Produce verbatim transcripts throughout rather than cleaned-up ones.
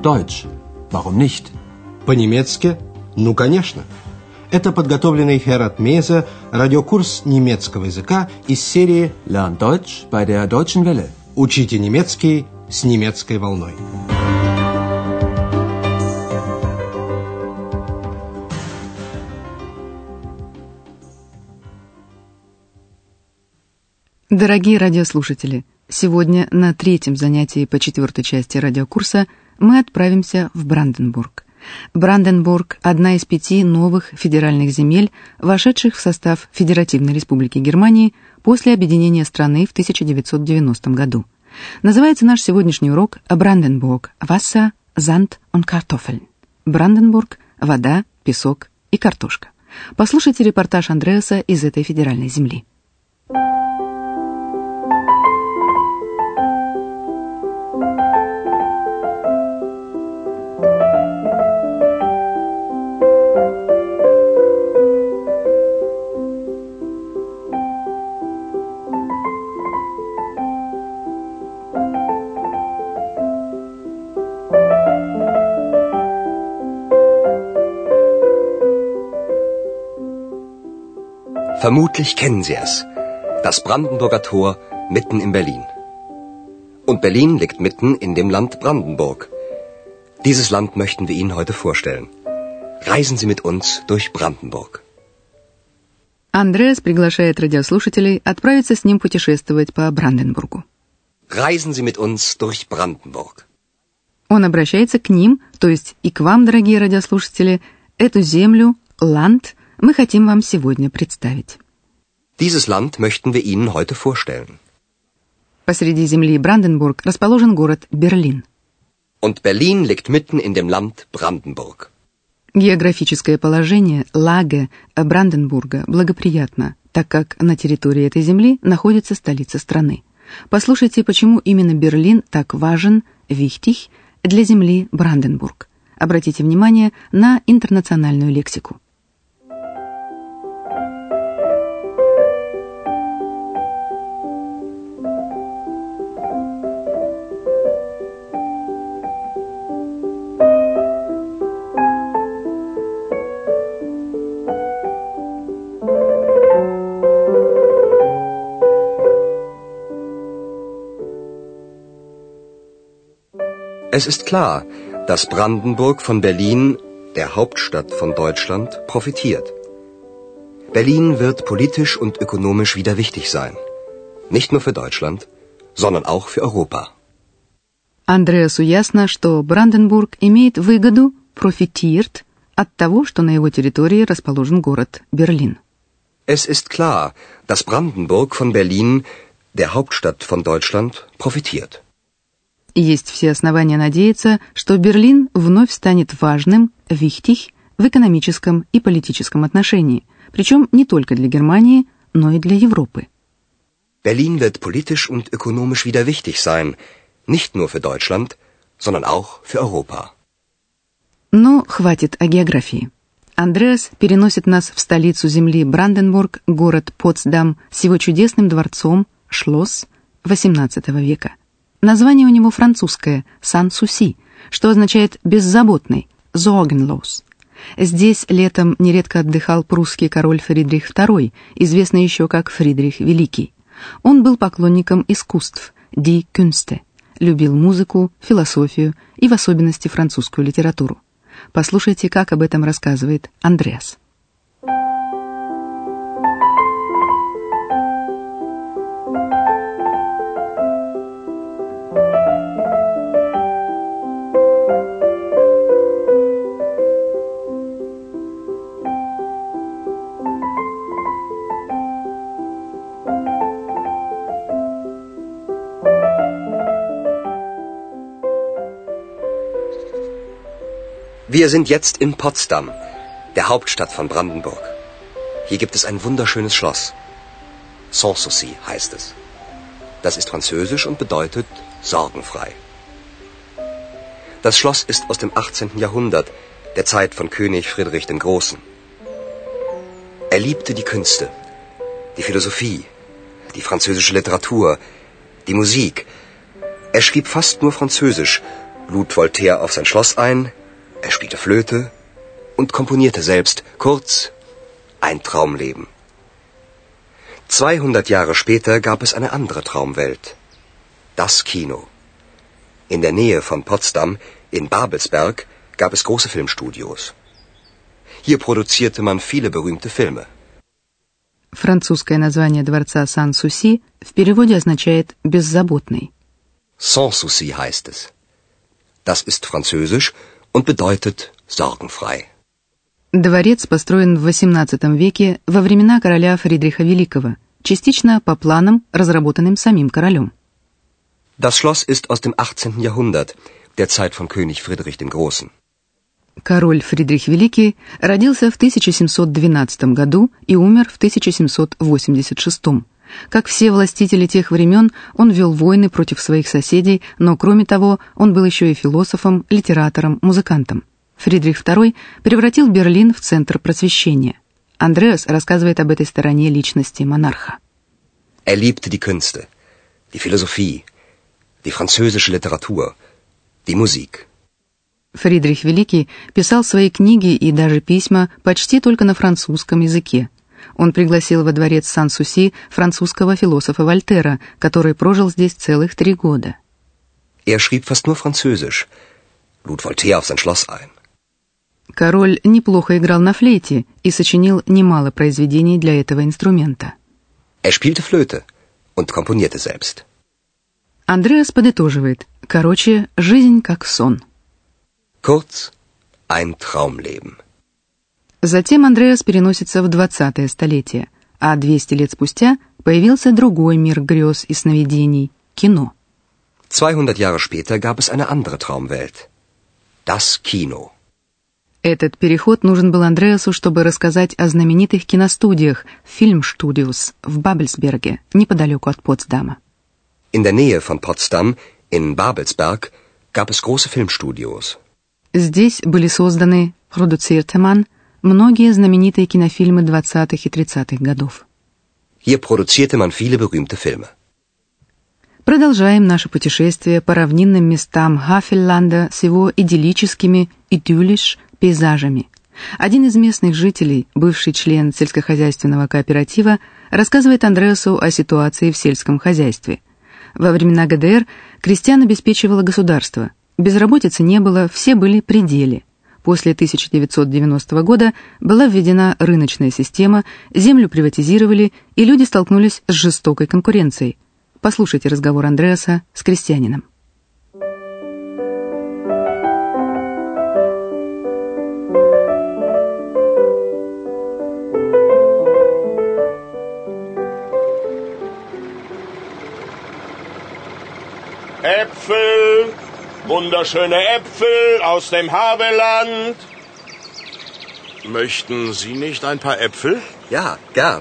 Deutsch. Warum nicht? По-немецки? Ну, конечно. Это подготовленный Херат Мейзе радиокурс немецкого языка из серии Lern Deutsch bei der Deutschen Welle. «Учите немецкий с немецкой волной». Дорогие радиослушатели, сегодня на третьем занятии по четвертой части радиокурса мы отправимся в Бранденбург. Бранденбург – одна из пяти новых федеральных земель, вошедших в состав Федеративной Республики Германии после объединения страны в тысяча девятьсот девяностом году. Называется наш сегодняшний урок «Бранденбург. Wasser, Sand und Kartoffeln». Бранденбург – вода, песок и картошка. Послушайте репортаж Андреаса из этой федеральной земли. Vermutlich kennen Sie es. Das Brandenburger Tor mitten in Berlin. Und Berlin liegt mitten in dem Land Brandenburg. Dieses Land möchten wir Ihnen heute vorstellen. Reisen Sie mit uns durch Brandenburg. Андреас приглашает радиослушателей отправиться с ним путешествовать по Бранденбургу. Reisen Sie mit uns durch Brandenburg. Он обращается к ним, то есть и к вам, дорогие радиослушатели, эту землю, Land, мы хотим вам сегодня представить. Dieses Land möchten wir Ihnen heute vorstellen. Посреди земли Бранденбург расположен город Берлин. Und Berlin liegt mitten in dem Land Brandenburg. Географическое положение Лаге Бранденбурга благоприятно, так как на территории этой земли находится столица страны. Послушайте, почему именно Берлин так важен, wichtig, для земли Бранденбург. Обратите внимание на интернациональную лексику. Es ist klar, dass Brandenburg von Berlin, der Hauptstadt von Deutschland, profitiert. Berlin wird politisch und ökonomisch wieder wichtig sein. Nicht nur für Deutschland, sondern auch für Europa. Андреасу ясно, что Бранденбург имеет выгоду, profitiert, от того, что на его территории расположен город Берлин. Es ist klar, dass Brandenburg von Berlin, der Hauptstadt von Deutschland, profitiert. Есть все основания надеяться, что Берлин вновь станет важным, wichtig, в экономическом и политическом отношении, причем не только для Германии, но и для Европы. Berlin wird politisch und ökonomisch wieder wichtig sein, nicht nur für Deutschland, sondern auch für Europa. Но хватит о географии. Андреас переносит нас в столицу земли Бранденбург, город Потсдам, с его чудесным дворцом, Шлосс, восемнадцатого века. Название у него французское «Сан-Суси», что означает «беззаботный», «sorgenlos». Здесь летом нередко отдыхал прусский король Фридрих второй, известный еще как Фридрих Великий. Он был поклонником искусств, die Künste, любил музыку, философию и в особенности французскую литературу. Послушайте, как об этом рассказывает Андреас. Wir sind jetzt in Potsdam, der Hauptstadt von Brandenburg. Hier gibt es ein wunderschönes Schloss. Sanssouci heißt es. Das ist französisch und bedeutet sorgenfrei. Das Schloss ist aus dem achtzehnten Jahrhundert, der Zeit von König Friedrich dem Großen. Er liebte die Künste, die Philosophie, die französische Literatur, die Musik. Er schrieb fast nur Französisch lud Voltaire auf sein Schloss ein, er spielte Flöte und komponierte selbst, kurz, ein Traumleben. Zweihundert Jahre später gab es eine andere Traumwelt. Das Kino. In der Nähe von Potsdam, in Babelsberg, gab es große Filmstudios. Hier produzierte man viele berühmte Filme. Французское название дворца Сан-Суси в переводе означает «беззаботный». Sans souci heißt es. Das ist französisch und bedeutet sorgenfrei. Дворец построен в восемнадцатом веке во времена короля Фридриха Великого, частично по планам, разработанным самим королем. Das Schloss ist aus dem achtzehnten Jahrhundert, der Zeit von König Friedrich dem Großen. Король Фридрих Великий родился в тысяча семьсот двенадцатом году и умер в тысяча семьсот восемьдесят шестом. Как все властители тех времен, он вел войны против своих соседей, но, кроме того, он был еще и философом, литератором, музыкантом. Фридрих второй превратил Берлин в центр просвещения. Андреас рассказывает об этой стороне личности монарха. Er liebte die Künste, die Philosophie, die französische Literatur, die Musik. Фридрих Великий писал свои книги и даже письма почти только на французском языке. Он пригласил во дворец Сан-Суси французского философа Вольтера, который прожил здесь целых три года. Er schrieb fast nur Französisch, lud Voltaire auf sein Schloss ein. Король неплохо играл на флейте и сочинил немало произведений для этого инструмента. Er spielte Flöte und komponierte selbst. Андреас подытоживает: короче, жизнь как сон. Kurz, ein Traumleben. Затем Андреас переносится в двадцатое столетие, а двести лет спустя появился другой мир грез и сновидений — кино. zweihundert Jahre später gab es eine andere Traumwelt. Das Kino. Этот переход нужен был Андреасу, чтобы рассказать о знаменитых киностудиях «Фильмстудиос» в Бабельсберге, неподалеку от Потсдама. In der Nähe von Potsdam, in Babelsberg, gab es große Filmstudios. Здесь были созданы, produzierte man, многие знаменитые кинофильмы двадцатых и тридцатых годов. Hier produzierte man viele berühmte Filme. Продолжаем наше путешествие по равнинным местам Хафельланда с его идиллическими, идиллиш, пейзажами. Один из местных жителей, бывший член сельскохозяйственного кооператива, рассказывает Андреасу о ситуации в сельском хозяйстве. Во времена ГДР крестьян обеспечивало государство. Безработицы не было, все были при деле. После тысяча девятьсот девяностого года была введена рыночная система, землю приватизировали, и люди столкнулись с жестокой конкуренцией. Послушайте разговор Андреаса с крестьянином. Äpfel, wunderschöne Äpfel aus dem Havelland. Möchten Sie nicht ein paar Äpfel? Ja, gern.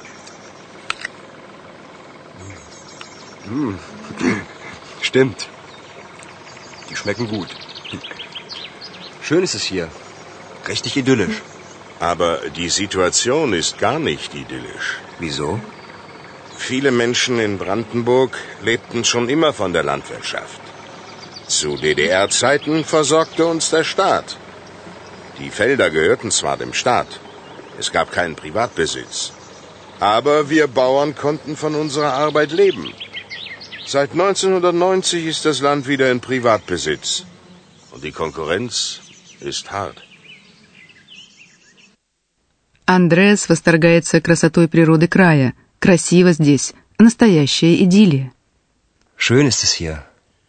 Hm. Stimmt. Die schmecken gut. Schön ist es hier. Richtig idyllisch. Aber die Situation ist gar nicht idyllisch. Wieso? Viele Menschen in Brandenburg lebten schon immer von der Landwirtschaft. Zu D D R-Zeiten versorgte uns der Staat. Die Felder gehörten zwar dem Staat, es gab keinen Privatbesitz, aber wir Bauern konnten von unserer Arbeit leben. Seit neunzehnhundertneunzig ist das Land wieder in Privatbesitz und die Konkurrenz ist hart. Андреас восторгается красотой природы края. Красиво здесь, настоящая идиллия. Schön ist es hier.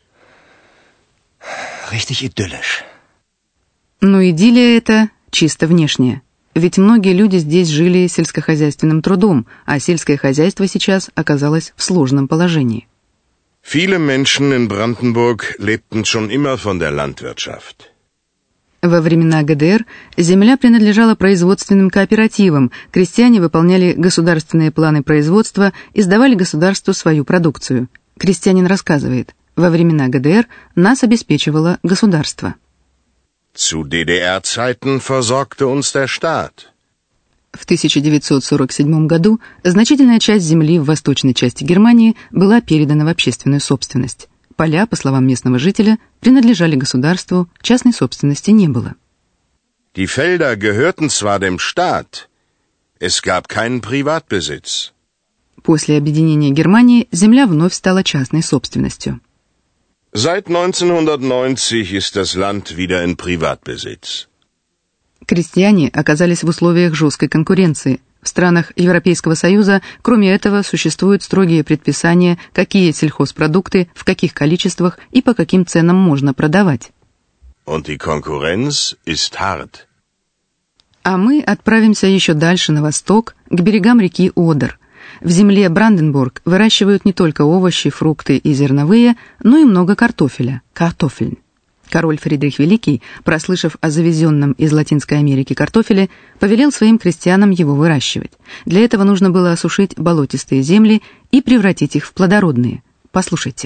Richtig idyllisch. Но идиллия эта чисто внешняя. Ведь многие люди здесь жили сельскохозяйственным трудом, а сельское хозяйство сейчас оказалось в сложном положении. Viele Menschen in Brandenburg lebten schon immer von der Landwirtschaft. Во времена ГДР земля принадлежала производственным кооперативам, крестьяне выполняли государственные планы производства и сдавали государству свою продукцию. Крестьянин рассказывает: во времена ГДР нас обеспечивало государство. Zu D D R-Zeiten versorgte uns der Staat. В тысяча девятьсот сорок седьмом году значительная часть земли в восточной части Германии была передана в общественную собственность. Поля, по словам местного жителя, принадлежали государству, частной собственности не было. Die Felder gehörten zwar dem Staat, es gab keinen Privatbesitz. После объединения Германии земля вновь стала частной собственностью. Seit neunzehnhundertneunzig ist das Land wieder in Privatbesitz. Крестьяне оказались в условиях жесткой конкуренции. В странах Европейского Союза, кроме этого, существуют строгие предписания, какие сельхозпродукты, в каких количествах и по каким ценам можно продавать. Und die Konkurrenz ist hart. А мы отправимся еще дальше на восток, к берегам реки Одер. В земле Бранденбург выращивают не только овощи, фрукты и зерновые, но и много картофеля, картофель. Король Фридрих Великий, прослышав о завезенном из Латинской Америки картофеле, повелел своим крестьянам его выращивать. Для этого нужно было осушить болотистые земли и превратить их в плодородные. Послушайте.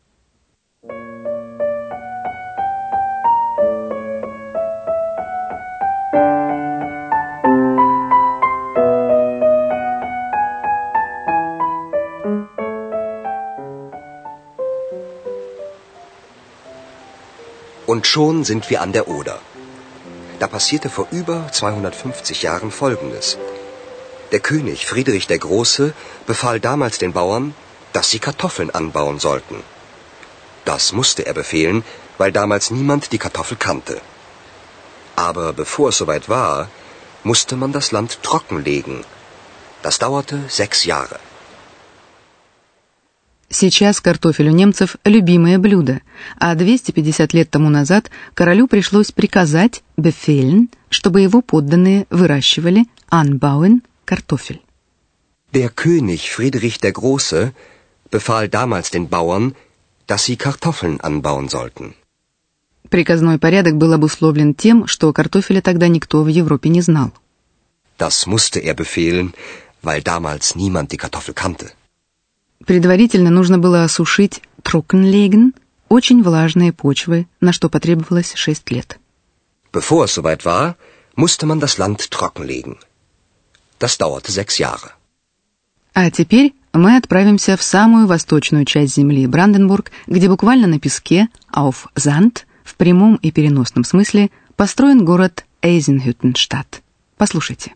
Und schon sind wir an der Oder. Da passierte vor über zweihundertfünfzig Jahren Folgendes. Der König Friedrich der Große befahl damals den Bauern, dass sie Kartoffeln anbauen sollten. Das musste er befehlen, weil damals niemand die Kartoffel kannte. Aber bevor es soweit war, musste man das Land trockenlegen. Das dauerte sechs Jahre. Сейчас картофель у немцев – любимое блюдо, а двести пятьдесят лет тому назад королю пришлось приказать, befehlen, чтобы его подданные выращивали, anbauen, картофель. Der König Friedrich der Große befahl damals den Bauern, dass sie Kartoffeln anbauen sollten. Приказной порядок был обусловлен тем, что картофеля тогда никто в Европе не знал. Das musste er befehlen, weil damals niemand die Kartoffel kannte. Предварительно нужно было осушить trockenlegen, очень влажные почвы, на что потребовалось шесть лет. Bevor es soweit war, musste man das Land trockenlegen. Das dauerte sechs Jahre. А теперь мы отправимся в самую восточную часть земли Бранденбург, где буквально на песке, auf Sand, в прямом и переносном смысле, построен город Eisenhüttenstadt. Послушайте.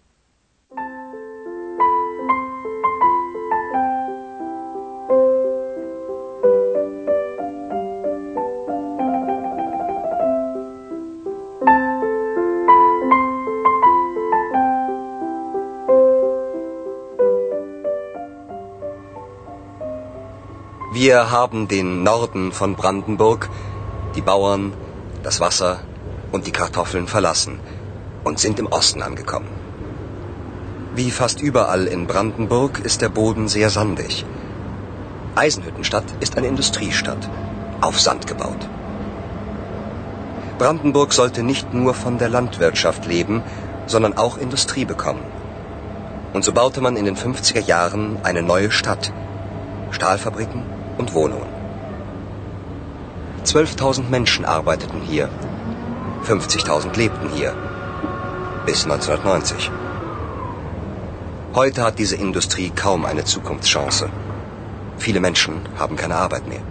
Wir haben den Norden von Brandenburg, die Bauern, das Wasser und die Kartoffeln verlassen und sind im Osten angekommen. Wie fast überall in Brandenburg ist der Boden sehr sandig. Eisenhüttenstadt ist eine Industriestadt, auf Sand gebaut. Brandenburg sollte nicht nur von der Landwirtschaft leben, sondern auch Industrie bekommen. Und so baute man in den fünfziger Jahren eine neue Stadt, Stahlfabriken und Wohnungen. zwölftausend Menschen arbeiteten hier, fünfzigtausend lebten hier, bis neunzehnhundertneunzig. Heute hat diese Industrie kaum eine Zukunftschance. Viele Menschen haben keine Arbeit mehr.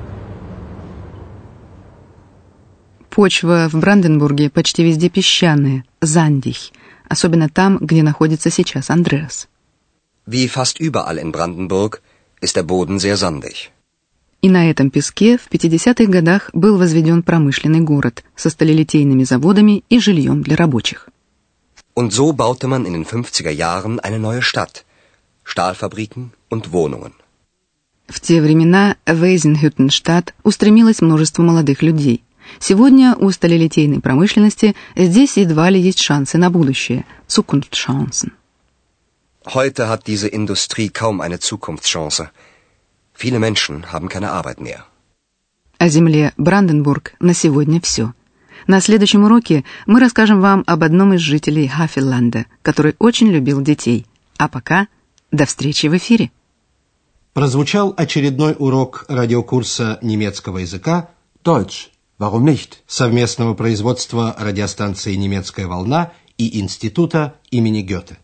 Почва в Бранденбурге почти везде песчаная, sandig, особенно там, где находится сейчас Андреас. Wie fast überall in Brandenburg ist der Boden sehr sandig. И на этом песке в пятидесятых годах был возведен промышленный город со сталелитейными заводами и жильем для рабочих. Und so baute man in den fünfziger Jahren eine neue Stadt, Stahlfabriken und Wohnungen. В те времена в Eisenhüttenstadt устремилось множество молодых людей. Сегодня у сталелитейной промышленности здесь едва ли есть шансы на будущее, Zukunftschancen. Heute hat diese Industrie kaum eine Zukunftschance. Viele Menschen haben keine Arbeit mehr. О земле Бранденбург на сегодня все. На следующем уроке мы расскажем вам об одном из жителей Хафелланда, который очень любил детей. А пока до встречи в эфире. Прозвучал очередной урок радиокурса немецкого языка Deutsch, warum nicht? совместного производства радиостанции «Немецкая волна» и Института имени Гёте.